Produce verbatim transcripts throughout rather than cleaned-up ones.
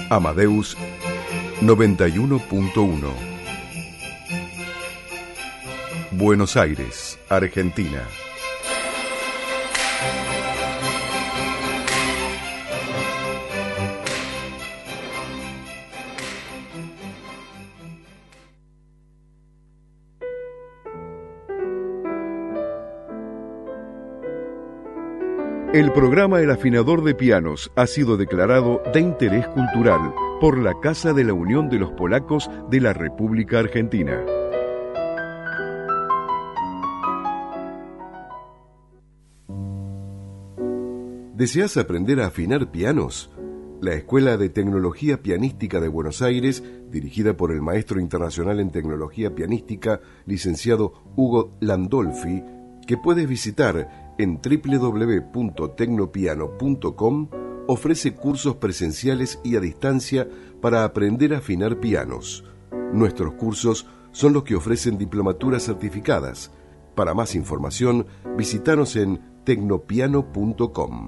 Amadeus noventa y uno punto uno. Buenos Aires, Argentina. El programa El Afinador de Pianos ha sido declarado de interés cultural por la Casa de la Unión de los Polacos de la República Argentina. ¿Deseas aprender a afinar pianos? La Escuela de Tecnología Pianística de Buenos Aires, dirigida por el maestro internacional en tecnología pianística, licenciado Hugo Landolfi, que puedes visitar en doble u doble u doble u punto tecnopiano punto com, ofrece cursos presenciales y a distancia para aprender a afinar pianos. Nuestros cursos son los que ofrecen diplomaturas certificadas. Para más información, visítanos en tecnopiano punto com.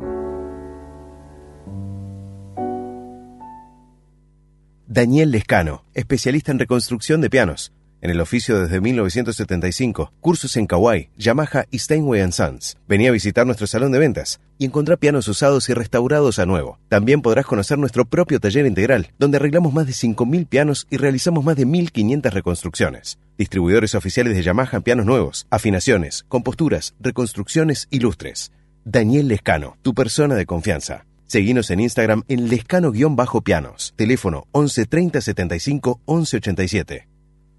Daniel Lescano, especialista en reconstrucción de pianos. En el oficio desde mil novecientos setenta y cinco, cursos en Kawai, Yamaha y Steinway and Sons. Vení a visitar nuestro salón de ventas y encontrá pianos usados y restaurados a nuevo. También podrás conocer nuestro propio taller integral, donde arreglamos más de cinco mil pianos y realizamos más de mil quinientas reconstrucciones. Distribuidores oficiales de Yamaha en pianos nuevos, afinaciones, composturas, reconstrucciones y lustres. Daniel Lescano, tu persona de confianza. Seguinos en Instagram en lescano-pianos. Teléfono once treinta setenta y cinco once ochenta y siete.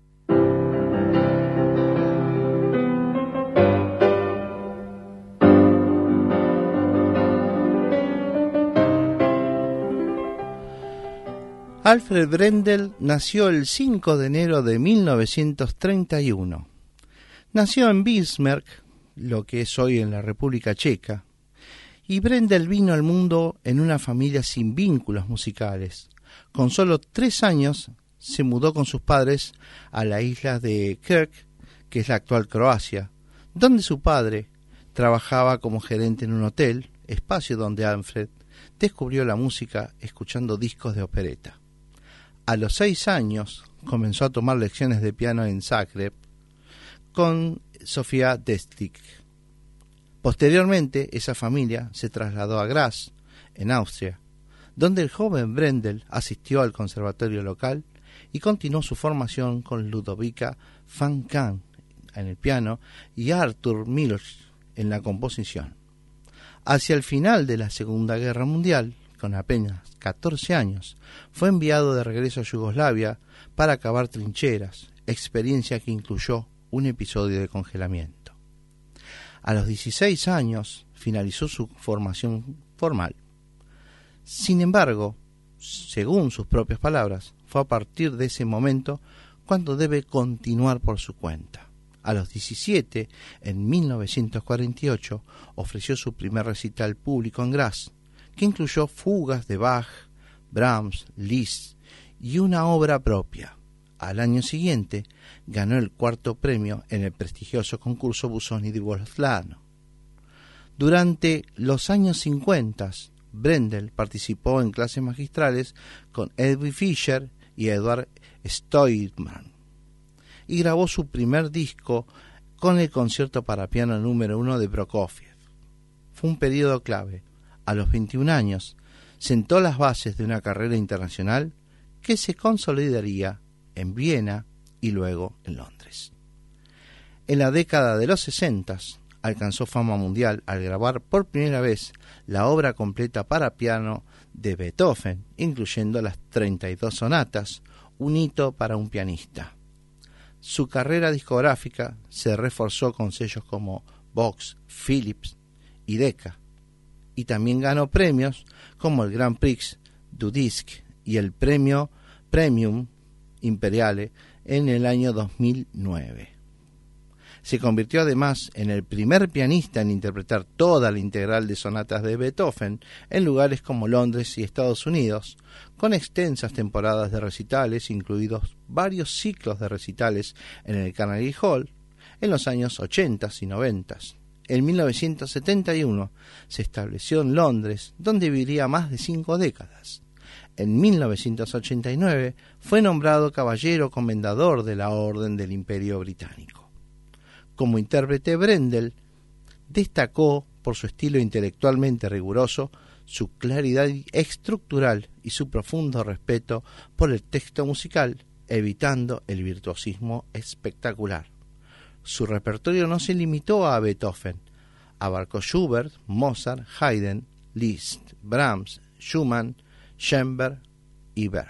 Alfred Brendel nació el cinco de enero de mil novecientos treinta y uno. Nació en Bismarck, lo que es hoy en la República Checa, y Brendel vino al mundo en una familia sin vínculos musicales. Con solo tres años se mudó con sus padres a la isla de Krk, que es la actual Croacia, donde su padre trabajaba como gerente en un hotel, espacio donde Alfred descubrió la música escuchando discos de opereta. A los seis años comenzó a tomar lecciones de piano en Zagreb con Sofía Destic. Posteriormente, esa familia se trasladó a Graz, en Austria, donde el joven Brendel asistió al conservatorio local y continuó su formación con Ludovica van Kahn en el piano y Arthur Milch en la composición. Hacia el final de la Segunda Guerra Mundial, con apenas catorce años, fue enviado de regreso a Yugoslavia para cavar trincheras, experiencia que incluyó un episodio de congelamiento. A los dieciséis años finalizó su formación formal. Sin embargo, según sus propias palabras, fue a partir de ese momento cuando debe continuar por su cuenta. A los diecisiete, en mil novecientos cuarenta y ocho, ofreció su primer recital público en Graz, que incluyó fugas de Bach, Brahms, Liszt y una obra propia. Al año siguiente, ganó el cuarto premio en el prestigioso concurso Busoni di Bolzano. Durante los años cincuenta, Brendel participó en clases magistrales con Edwin Fischer y Eduard Steuermann y grabó su primer disco con el concierto para piano número uno de Prokofiev. Fue un periodo clave. A los veintiún años, sentó las bases de una carrera internacional que se consolidaría en Viena y luego en Londres. En la década de los sesenta, alcanzó fama mundial al grabar por primera vez la obra completa para piano de Beethoven, incluyendo las treinta y dos sonatas, un hito para un pianista. Su carrera discográfica se reforzó con sellos como Vox, Philips y Decca, y también ganó premios como el Grand Prix du Disque y el premio Premium Imperiale en el año dos mil nueve. Se convirtió además en el primer pianista en interpretar toda la integral de sonatas de Beethoven en lugares como Londres y Estados Unidos, con extensas temporadas de recitales, incluidos varios ciclos de recitales en el Carnegie Hall en los años ochenta y noventa. En mil novecientos setenta y uno se estableció en Londres, donde viviría más de cinco décadas. En mil novecientos ochenta y nueve fue nombrado caballero comendador de la Orden del Imperio Británico. Como intérprete, Brendel destacó por su estilo intelectualmente riguroso, su claridad estructural y su profundo respeto por el texto musical, evitando el virtuosismo espectacular. Su repertorio no se limitó a Beethoven, abarcó Schubert, Mozart, Haydn, Liszt, Brahms, Schumann, Schoenberg y Berg.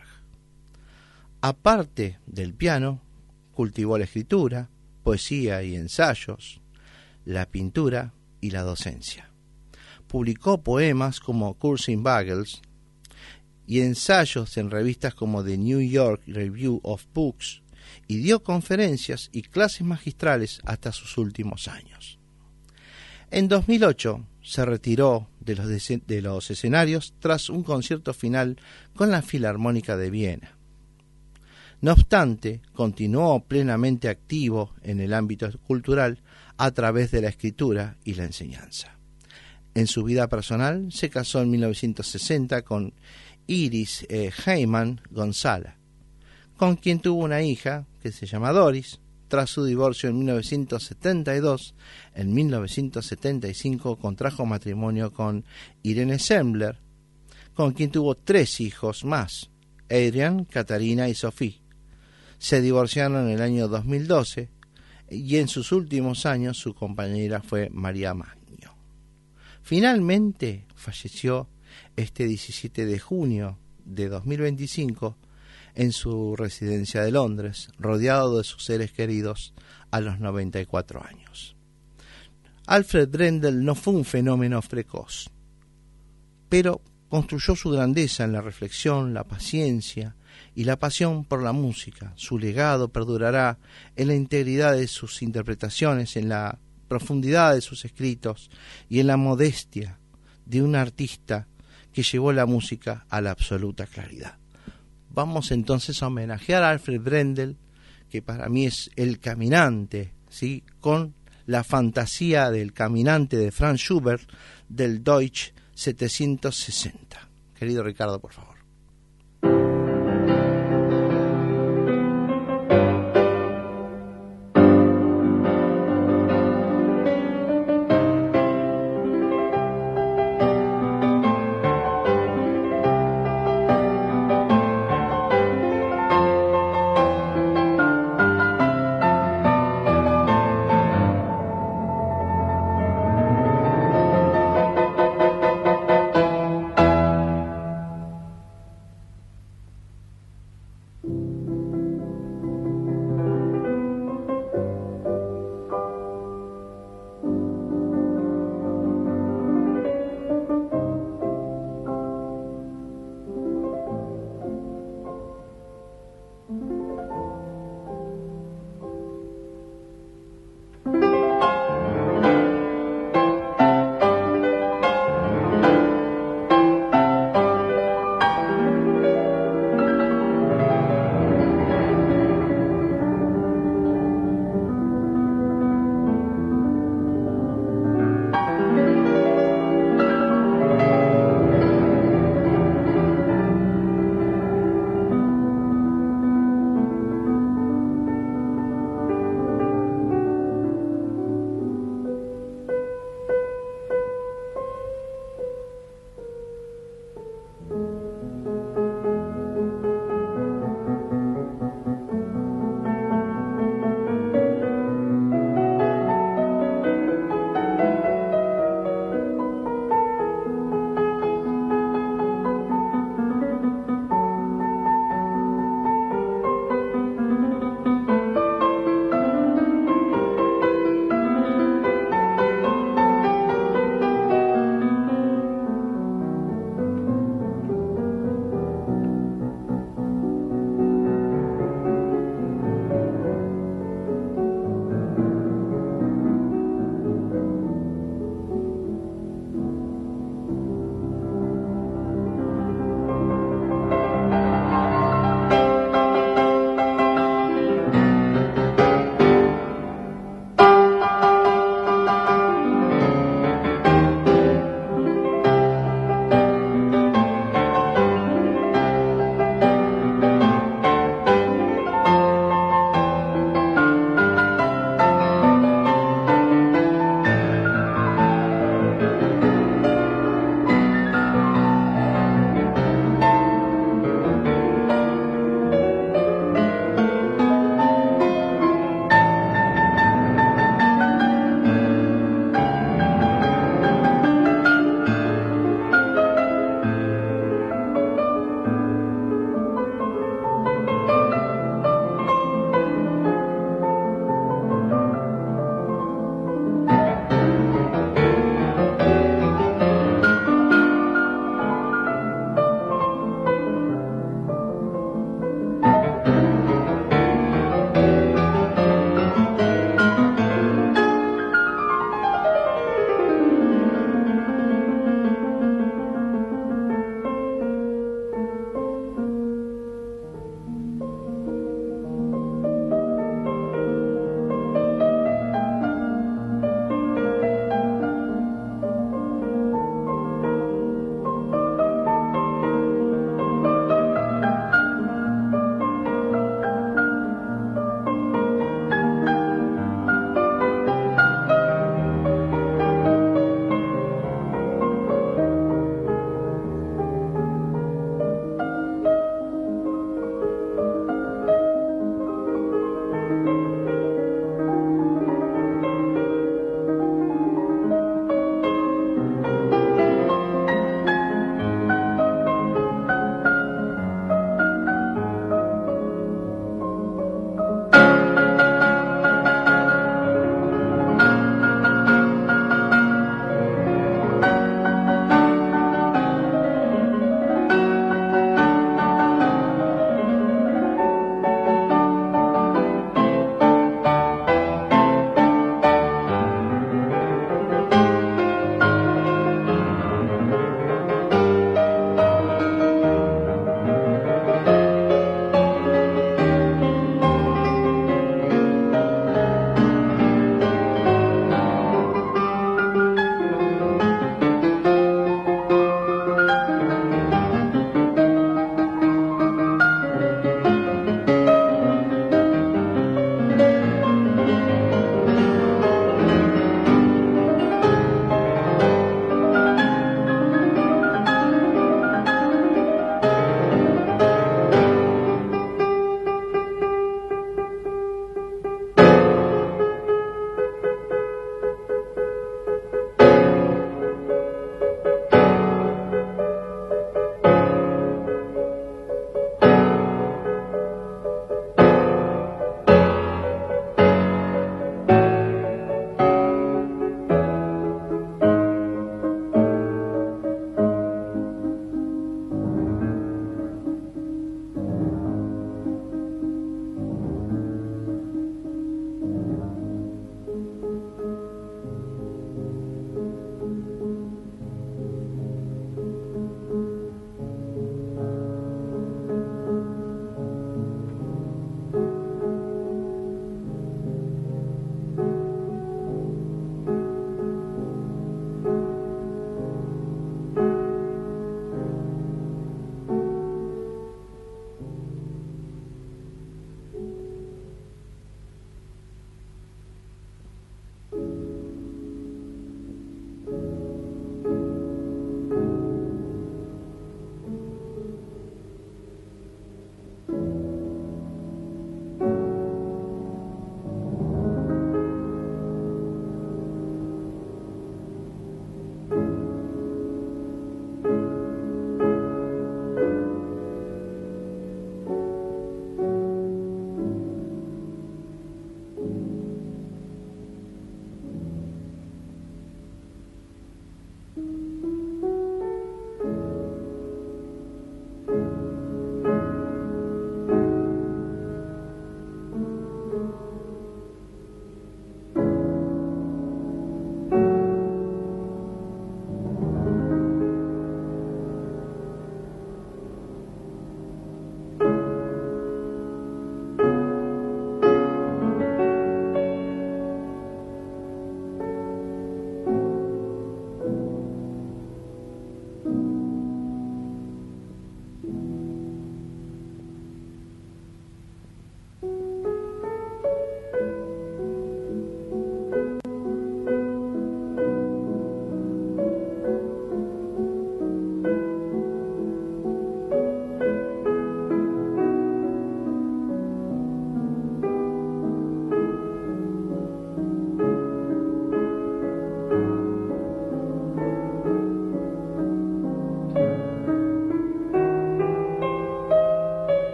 Aparte del piano, cultivó la escritura, poesía y ensayos, la pintura y la docencia. Publicó poemas como Cursing Bagels y ensayos en revistas como The New York Review of Books, y dio conferencias y clases magistrales hasta sus últimos años. En dos mil ocho se retiró de los, de, de los escenarios tras un concierto final con la Filarmónica de Viena. No obstante, continuó plenamente activo en el ámbito cultural a través de la escritura y la enseñanza. En su vida personal se casó en mil novecientos sesenta con Iris eh, Heyman González, con quien tuvo una hija que se llama Doris. Tras su divorcio en mil novecientos setenta y dos, en mil novecientos setenta y cinco contrajo matrimonio con Irene Sembler, con quien tuvo tres hijos más, Adrian, Catarina y Sophie. Se divorciaron en el año dos mil doce y en sus últimos años su compañera fue María Magno. Finalmente falleció este diecisiete de junio de dos mil veinticinco en su residencia de Londres, rodeado de sus seres queridos a los noventa y cuatro años. Alfred Brendel no fue un fenómeno precoz, pero construyó su grandeza en la reflexión, la paciencia y la pasión por la música. Su legado perdurará en la integridad de sus interpretaciones, en la profundidad de sus escritos y en la modestia de un artista que llevó la música a la absoluta claridad. Vamos entonces a homenajear a Alfred Brendel, que para mí es el caminante, ¿sí?, con la fantasía del caminante de Franz Schubert del Deutsch setecientos sesenta. Querido Ricardo, por favor.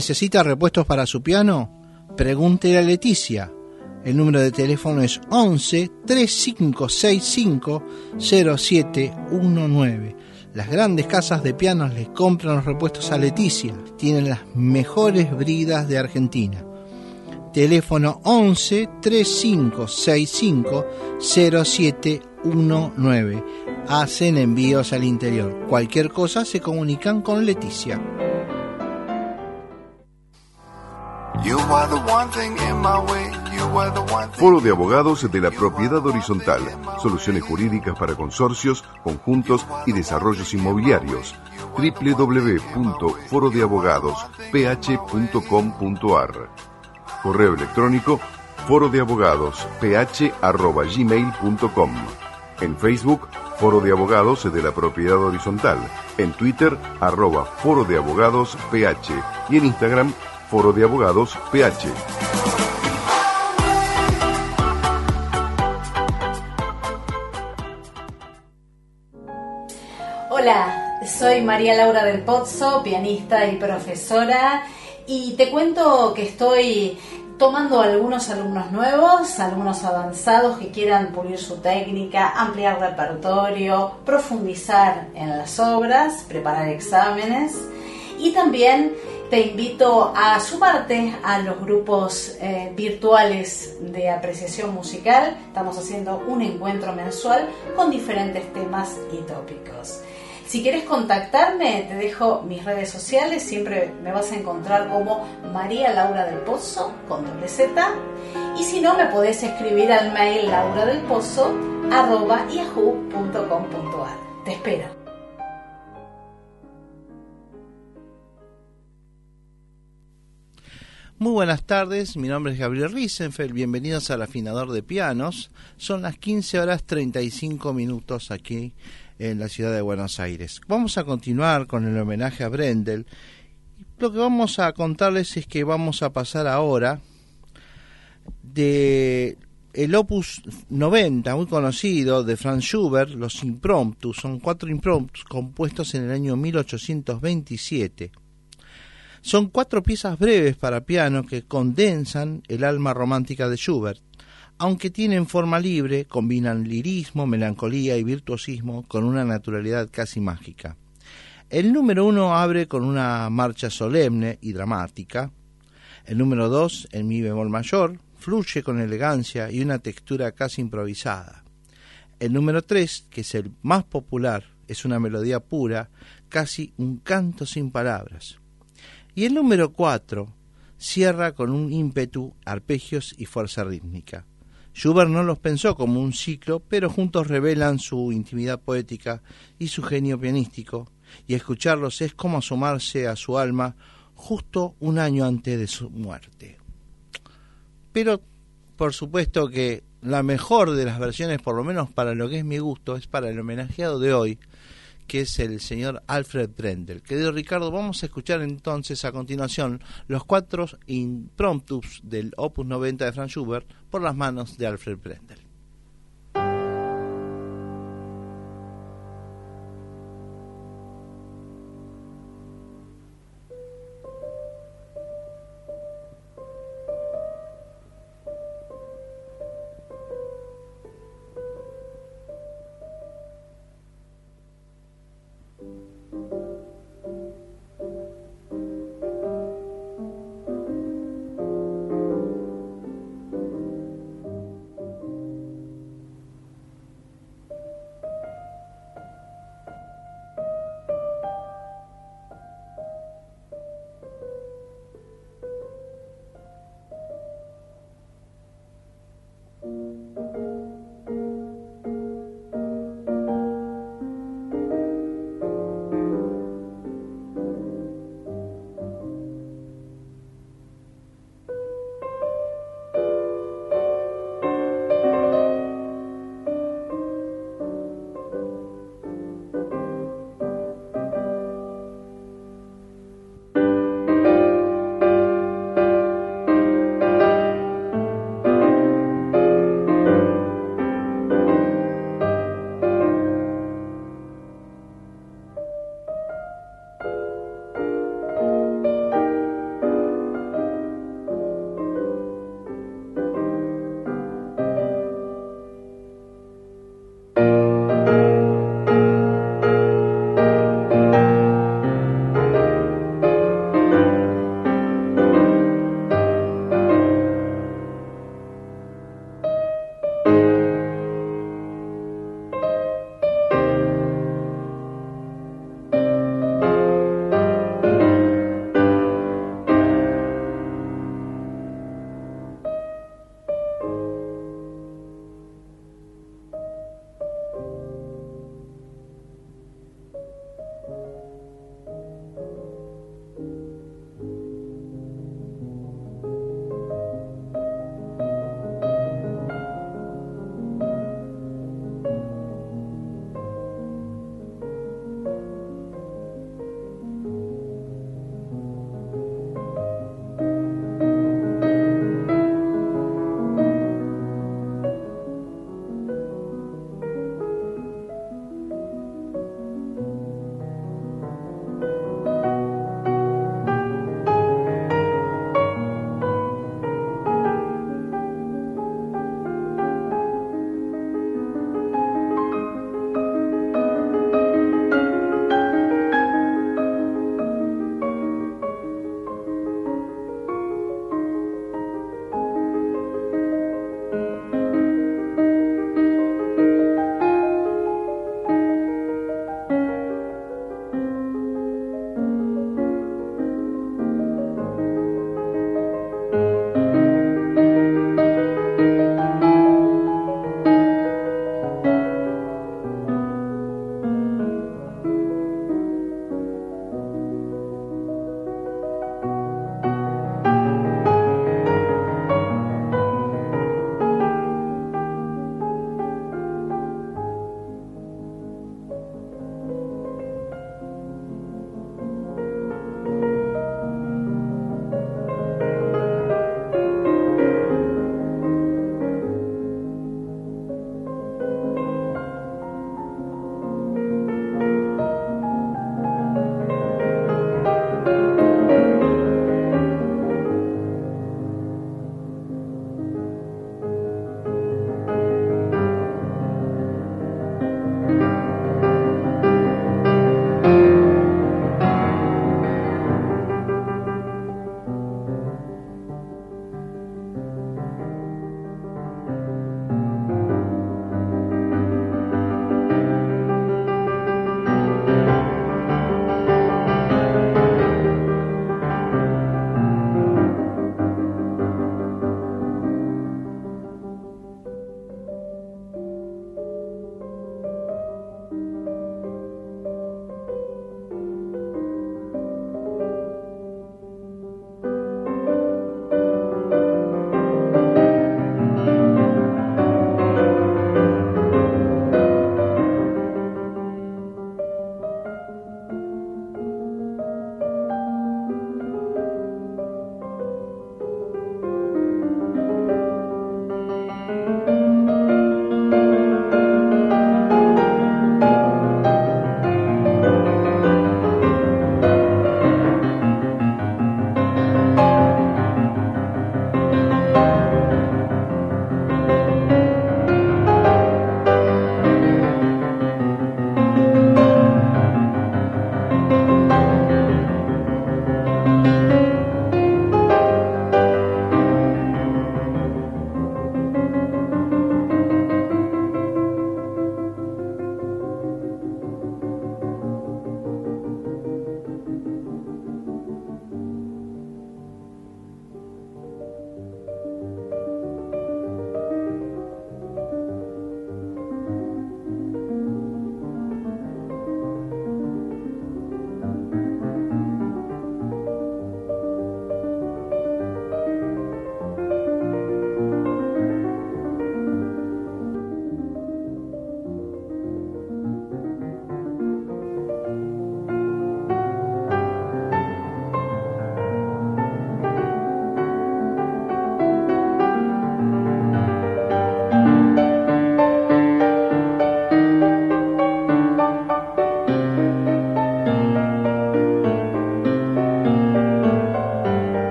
¿Necesita repuestos para su piano? Pregúntele a Leticia. El número de teléfono es once, treinta y cinco sesenta y cinco, cero siete diecinueve. Las grandes casas de pianos les compran los repuestos a Leticia. Tienen las mejores bridas de Argentina. Teléfono once, treinta y cinco sesenta y cinco, cero siete diecinueve. Hacen envíos al interior. Cualquier cosa se comunican con Leticia. Foro de Abogados de la Propiedad Horizontal. Soluciones jurídicas para consorcios, conjuntos y desarrollos inmobiliarios. doble u doble u doble u punto foro de abogados p h punto com punto a r. Correo electrónico foro de abogados p h arroba gmail punto com. En Facebook, Foro de Abogados de la Propiedad Horizontal. En Twitter, arroba Foro de Abogados P H. Y en Instagram, Foro de Abogados P H. Hola, soy María Laura del Pozzo, pianista y profesora, y te cuento que estoy tomando algunos alumnos nuevos, alumnos avanzados que quieran pulir su técnica, ampliar repertorio, profundizar en las obras, preparar exámenes, y también te invito a sumarte a los grupos eh, virtuales de apreciación musical. Estamos haciendo un encuentro mensual con diferentes temas y tópicos. Si quieres contactarme, te dejo mis redes sociales, siempre me vas a encontrar como María Laura del Pozzo, con doble Z, y si no, me podés escribir al mail lauradelpozo arroba yahoo punto com punto a r. Te espero. Muy buenas tardes, mi nombre es Gabriel Riesenfeld, bienvenidos al Afinador de Pianos. Son las quince horas treinta y cinco minutos aquí en la ciudad de Buenos Aires. Vamos a continuar con el homenaje a Brendel. Lo que vamos a contarles es que vamos a pasar ahora de el opus noventa, muy conocido, de Franz Schubert, los impromptus. Son cuatro impromptus compuestos en el año mil ochocientos veintisiete. Son cuatro piezas breves para piano que condensan el alma romántica de Schubert. Aunque tienen forma libre, combinan lirismo, melancolía y virtuosismo con una naturalidad casi mágica. El número uno abre con una marcha solemne y dramática. El número dos, en mi bemol mayor, fluye con elegancia y una textura casi improvisada. El número tres, que es el más popular, es una melodía pura, casi un canto sin palabras. Y el número cuatro cierra con un ímpetu, arpegios y fuerza rítmica. Schubert no los pensó como un ciclo, pero juntos revelan su intimidad poética y su genio pianístico, y escucharlos es como asomarse a su alma justo un año antes de su muerte. Pero, por supuesto que la mejor de las versiones, por lo menos para lo que es mi gusto, es para el homenajeado de hoy, que es el señor Alfred Brendel. Querido Ricardo, vamos a escuchar entonces a continuación los cuatro impromptus del opus noventa de Franz Schubert por las manos de Alfred Brendel.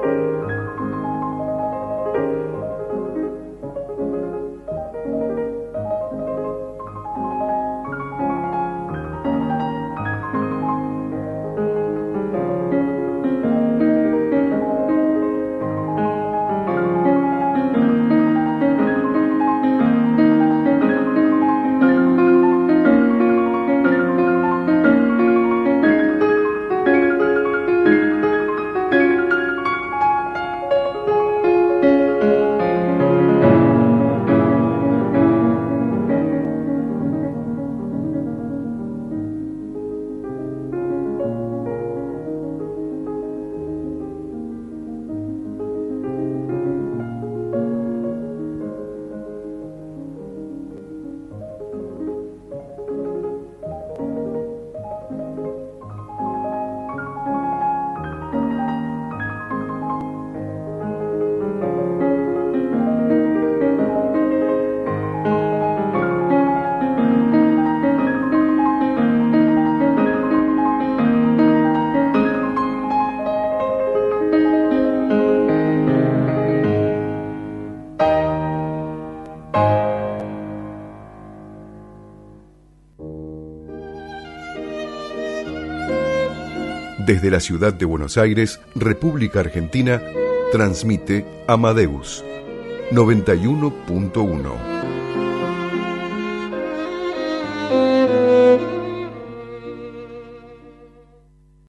Desde la ciudad de Buenos Aires, República Argentina, transmite Amadeus noventa y uno punto uno.